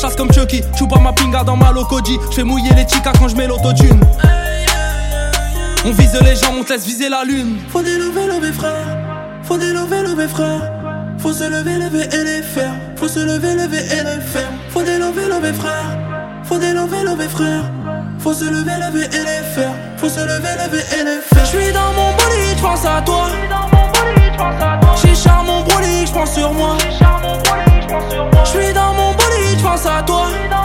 chasse comme Chucky. J'joue pas ma pinga dans ma locoji. J'fais mouiller les chicas quand j'mets l'autotune. On vise les gens, on te laisse viser la lune. Faut des lever frère. Faut des lever frère. Faut se lever et les faire. Faut se lever et les faire. Faut des lever frère. Faut des lever frère. Faut se lever et les faire. Faut se lever et les faire. J'suis dans mon bolide, j'pense à toi.